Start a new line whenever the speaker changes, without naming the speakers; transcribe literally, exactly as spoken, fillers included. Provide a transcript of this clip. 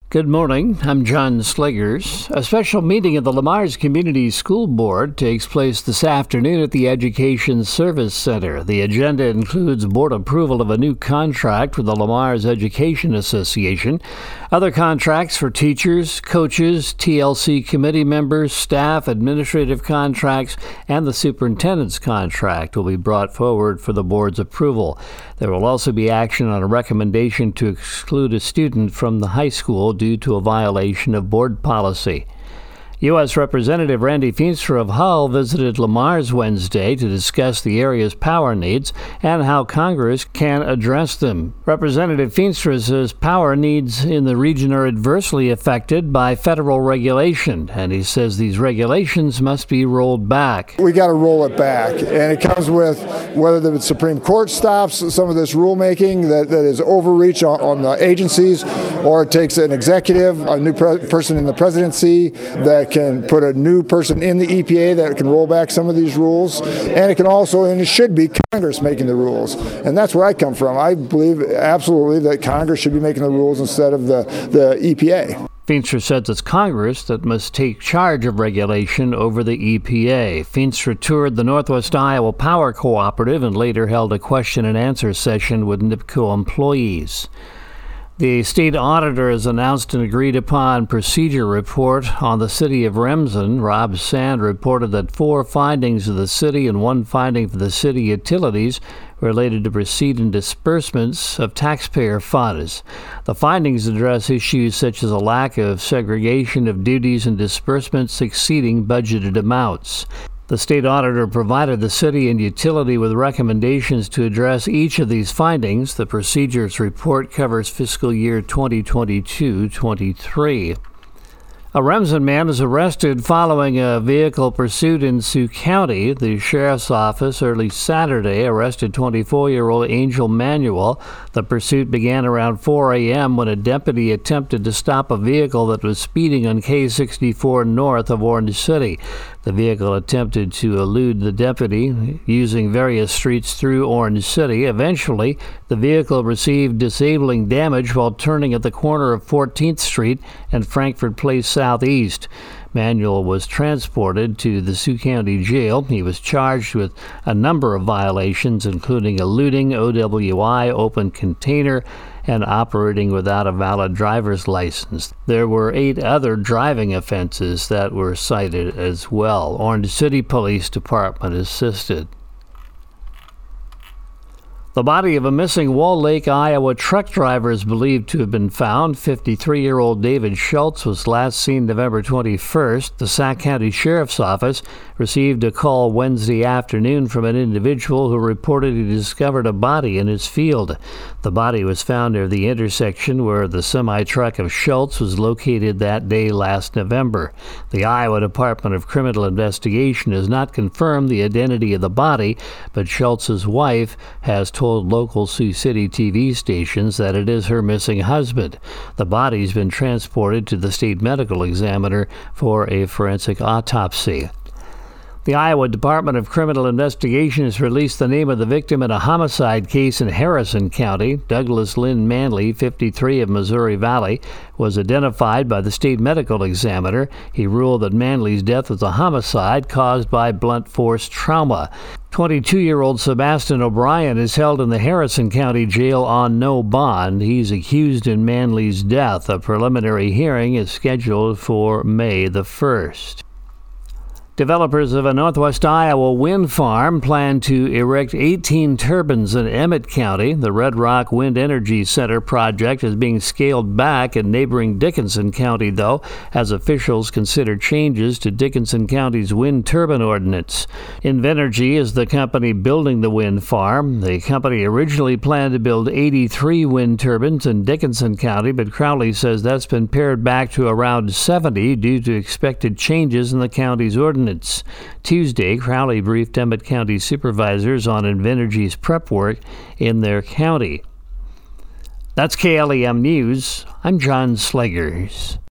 Good morning. I'm John Sliggers. A special meeting of the Le Mars Community School Board takes place this afternoon at the Education Service Center. The agenda includes board approval of a new contract with the Le Mars Education Association, other contracts for teachers, coaches, T L C committee members, staff, administrative contracts, and the superintendent's contract will be brought forward for the board's approval. There will also be action on a recommendation to exclude a student from the high school due to a violation of board policy. U S Representative Randy Feenstra of Hull visited Le Mars Wednesday to discuss the area's power needs and how Congress can address them. Representative Feenstra says power needs in the region are adversely affected by federal regulation, and he says these regulations must be rolled back.
We got to roll it back, and it comes with whether the Supreme Court stops some of this rulemaking that, that is overreach on, on the agencies, or it takes an executive, a new pre- person in the presidency that can put a new person in the E P A that can roll back some of these rules, and it can also, and it should be, Congress making the rules. And that's where I come from. I believe absolutely that Congress should be making the rules instead of the, the E P A.
Feenstra says it's Congress that must take charge of regulation over the E P A. Feenstra toured the Northwest Iowa Power Cooperative and later held a question and answer session with N I P C O employees. The state auditor has announced an agreed-upon procedure report on the city of Remsen. Rob Sand reported that four findings of the city and one finding for the city utilities related to receipt and disbursements of taxpayer funds. The findings address issues such as a lack of segregation of duties and disbursements exceeding budgeted amounts. The state auditor provided the city and utility with recommendations to address each of these findings. The procedures report covers fiscal year twenty twenty-two twenty-three. A Remsen man is arrested following a vehicle pursuit in Sioux County. The sheriff's office early Saturday arrested twenty-four-year-old Angel Manuel. The pursuit began around four a.m. when a deputy attempted to stop a vehicle that was speeding on K sixty-four north of Orange City. The vehicle attempted to elude the deputy using various streets through Orange City. Eventually, the vehicle received disabling damage while turning at the corner of fourteenth Street and Frankfort Place Southeast. Manuel was transported to the Sioux County Jail. He was charged with a number of violations, including eluding O W I, open container, and operating without a valid driver's license. There were eight other driving offenses that were cited as well. Orange City Police Department assisted. The body of a missing Wall Lake, Iowa truck driver is believed to have been found. fifty-three-year-old David Schultz was last seen November twenty-first. The Sac County Sheriff's Office received a call Wednesday afternoon from an individual who reported he discovered a body in his field. The body was found near the intersection where the semi-truck of Schultz was located that day last November. The Iowa Department of Criminal Investigation has not confirmed the identity of the body, but Schultz's wife has told local Sioux City T V stations that it is her missing husband. The body's been transported to the state medical examiner for a forensic autopsy. The Iowa Department of Criminal Investigation has released the name of the victim in a homicide case in Harrison County. Douglas Lynn Manley, fifty-three, of Missouri Valley, was identified by the state medical examiner. He ruled that Manley's death was a homicide caused by blunt force trauma. twenty-two-year-old Sebastian O'Brien is held in the Harrison County Jail on no bond. He's accused in Manley's death. A preliminary hearing is scheduled for May the first. Developers of a Northwest Iowa wind farm plan to erect eighteen turbines in Emmett County. The Red Rock Wind Energy Center project is being scaled back in neighboring Dickinson County, though, as officials consider changes to Dickinson County's wind turbine ordinance. Invenergy is the company building the wind farm. The company originally planned to build eighty-three wind turbines in Dickinson County, but Crowley says that's been pared back to around seventy due to expected changes in the county's ordinance. Tuesday, Crowley briefed Emmett County supervisors on Invenergy's prep work in their county. That's K L E M News. I'm John Sliggers.